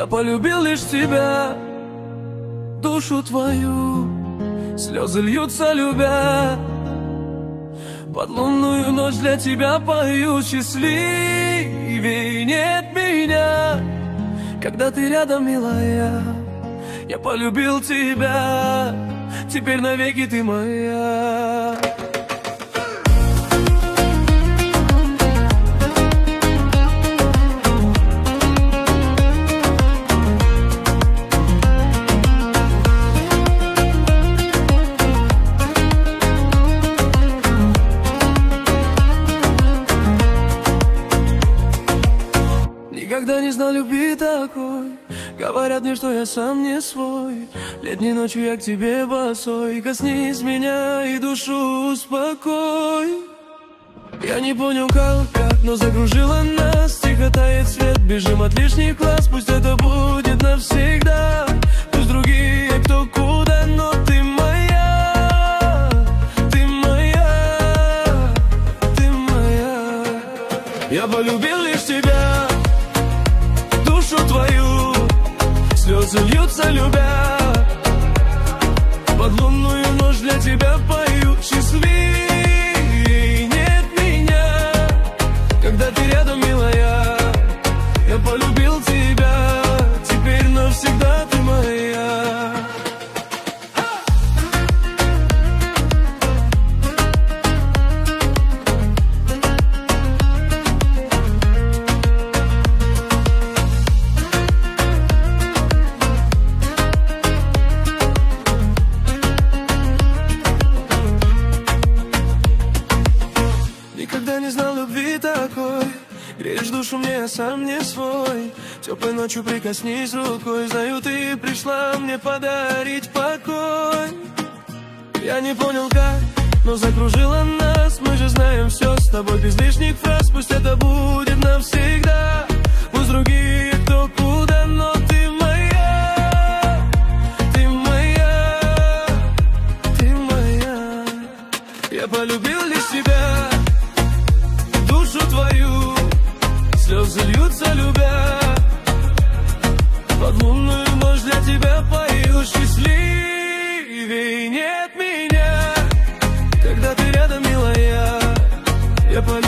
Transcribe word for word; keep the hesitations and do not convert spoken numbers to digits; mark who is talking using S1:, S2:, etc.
S1: Я полюбил лишь тебя, душу твою. Слезы льются, любя. Под лунную ночь для тебя пою. Счастливее нет меня, когда ты рядом, милая. Я полюбил тебя, теперь навеки ты моя. Никогда не знал любви такой. Говорят мне, что я сам не свой. Летней ночью я к тебе босой. Коснись меня и душу успокой. Я не понял как, как, но закружила нас. Тихо тает свет, бежим от лишних глаз. Пусть это будет навсегда. Пусть другие кто куда, но ты моя. Ты моя, ты моя. Я полюбил лишь тебя, душу твою. Слезы льются, любя. Под лунную ночь для тебя пою. Счастливее нет меня, когда ты рядом, милая. Я полюбил тебя, теперь навсегда ты моя. Никогда не знал любви такой. Греешь душу мне, я сам не свой. Теплой ночью прикоснись рукой. Знаю, ты пришла мне подарить покой. Я не понял как, но закружила нас. Мы же знаем все с тобой без лишних фраз. Пусть это будет навсегда. Пусть другие кто куда, но ты моя. Ты моя, ты моя. Я полюбил лишь тебя, душу твою. Слезы льются, любя. Под лунную ночь для тебя пою. Счастливее нет меня, когда ты рядом, милая. Я полюбил